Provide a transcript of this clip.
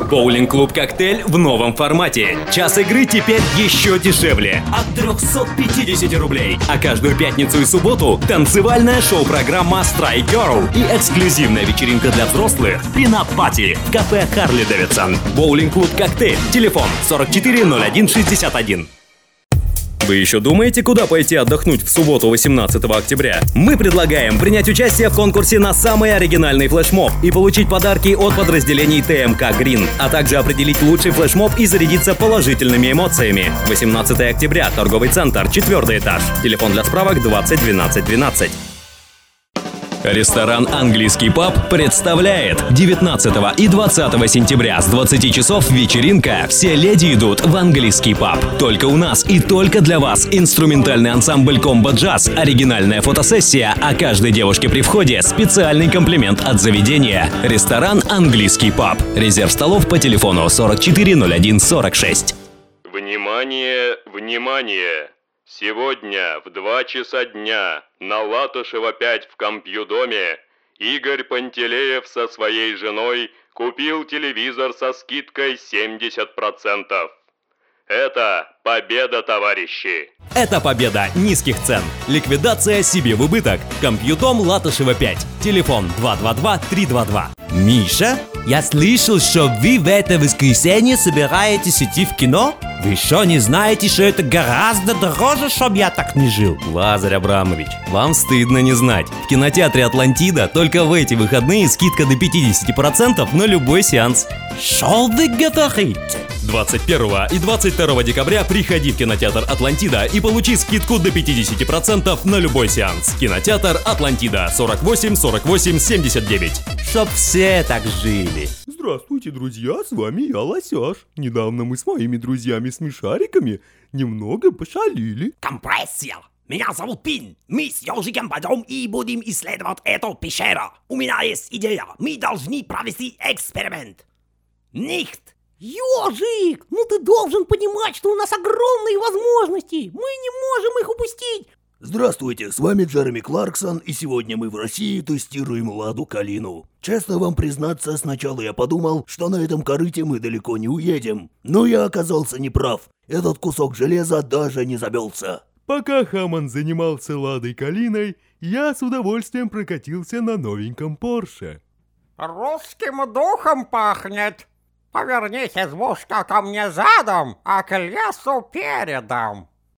Боулинг-клуб «Коктейль» в новом формате. Час игры теперь еще дешевле. От 350 рублей. А каждую пятницу и субботу танцевальная шоу-программа «Strike Girl» и эксклюзивная вечеринка для взрослых «Пинап-пати» в кафе «Харли Дэвидсон». Боулинг-клуб «Коктейль». Телефон 440161. Вы еще думаете, куда пойти отдохнуть в субботу 18 октября? Мы предлагаем принять участие в конкурсе на самый оригинальный флешмоб и получить подарки от подразделений ТМК Green, а также определить лучший флешмоб и зарядиться положительными эмоциями. 18 октября, торговый центр, 4 этаж. Телефон для справок 20 12 12. Ресторан «Английский паб» представляет 19 и 20 сентября с 20 часов вечеринка «Все леди идут в английский паб». Только у нас и только для вас инструментальный ансамбль «Комбо Джаз», оригинальная фотосессия, а каждой девушке при входе специальный комплимент от заведения. Ресторан «Английский паб». Резерв столов по телефону 440146. Внимание, внимание! Сегодня в 2 часа дня на Латышева 5 в Компьюдоме Игорь Пантелеев со своей женой купил телевизор со скидкой 70%. Это победа, товарищи! Это победа низких цен. Ликвидация себе в убыток. Компьютом Латышева 5. Телефон 222-322. Миша, я слышал, что вы в это воскресенье собираетесь идти в кино? Вы что, не знаете, что это гораздо дороже, чтоб я так не жил? Лазарь Абрамович, вам стыдно не знать. В кинотеатре «Атлантида» только в эти выходные скидка до 50% на любой сеанс. Шо вы говорите? 21 и 22 декабря приходи в кинотеатр «Атлантида» и получи скидку до 50% на любой сеанс. Кинотеатр «Атлантида» 48 48 79. Чтоб все так жили. Здравствуйте, друзья, с вами я, Лосёш. Недавно мы с моими друзьями-смешариками немного пошалили. Компрессия! Меня зовут Пин. Мы с Ёжиком пойдем и будем исследовать эту пещеру. У меня есть идея. Мы должны провести эксперимент. Nicht! Ёжик, ну ты должен понимать, что у нас огромные возможности. Мы не можем их упустить. Здравствуйте, с вами Джереми Кларксон, и сегодня мы в России тестируем Ладу Калину. Честно вам признаться, сначала я подумал, что на этом корыте мы далеко не уедем. Но я оказался неправ. Этот кусок железа даже не завелся. Пока Хаман занимался Ладой Калиной, я с удовольствием прокатился на новеньком Порше. Русским духом пахнет. Повернись, избушка, ко мне задом, а к лесу передом.